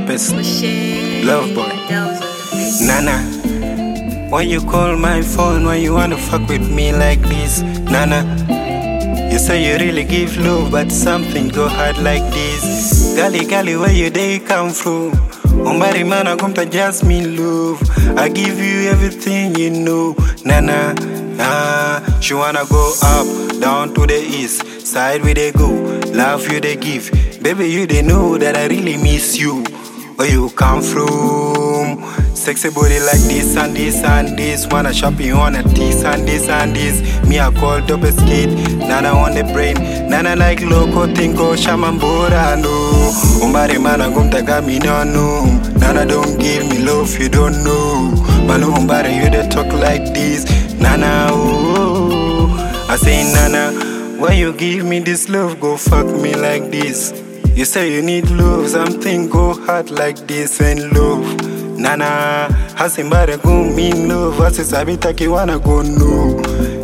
dopest love boy. Nana, why you call my phone? Why you wanna fuck with me like this? Nana, you say you really give love, but something go hard like this. Gali gali, where you they come from? Umbari man, I come to just me love. I give you everything you know. Nana, she wanna go up, down to the east side where they go. Love you they give, baby you they know that I really miss you. Where you come from? Sexy body like this and this and this. Wanna shop you on a this and this and this. Me I call dopest kid, Nana on the brain. Nana like loco, tinko, shamambora no. Umbari man I come to got me no no. Nana don't give me love you don't know. Manu umbari you they talk like this. Nana oh, I say Nana, why you give me this love? Go fuck me like this. You say you need love, something go hard like this and love. Nana, hasimbare go mean love, hasisabitaki wanna go no.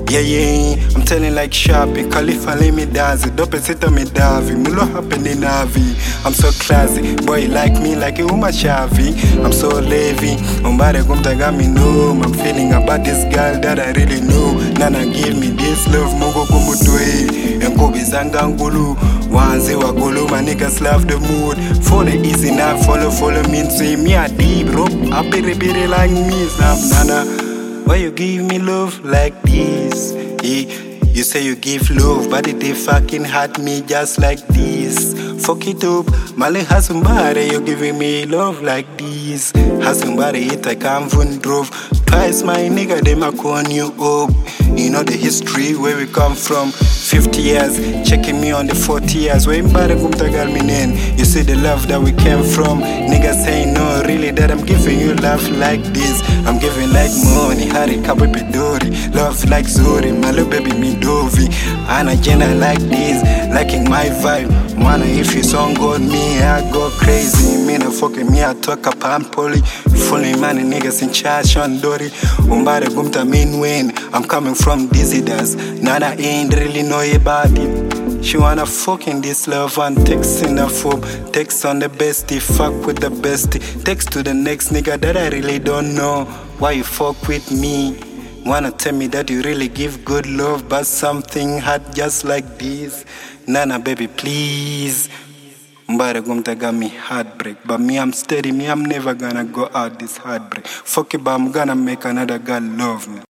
Yeah, I'm telling like Sharpie, Khalifa let me dance, dope sita me davi, mulo happen in Navi. I'm so classy, boy like me like a Uma Shavi. I'm so leavy, umbare gumta got me no. I'm feeling about this girl that I really know. Nana give me this love, mungo kumutwe, enkobi zangangulu. Wanzi wa gulu, my niggas love the mood. Follow easy now, follow me, say me a deep rope. I be like me, Nana. Why you give me love like this? You say you give love, but it fucking hurt me just like this. Fuck it up, Male hasumbare, you giving me love like this. Hasumbare it I can't even drove. Twice my nigga, they ma con you up. You know the history where we come from. 50 years, checking me on the 40 years. Where mbare kumtagal minen. You see the love that we came from. Niggas saying no, really that I'm giving you love like this. I'm giving like money, Harry Kabwe Pedori. Love like Zuri, my little baby me dovi. And agenda like this, liking my vibe. Wanna if your song got me, I go crazy. Me no fucking me, I talk up and poly. Fully money niggas in charge on Dory. Umbare gumta mean win. I'm coming from Dizzy Das. Nana ain't really know about it. She wanna fucking this love and texting the phone. Text on the bestie, fuck with the bestie. Text to the next nigga that I really don't know. Why you fuck with me? Wanna tell me that you really give good love, but something hard just like this. Nana baby please. Mbare gumta got me heartbreak, but me I'm steady, me I'm never gonna go out this heartbreak. Fuck it, but I'm gonna make another girl love me.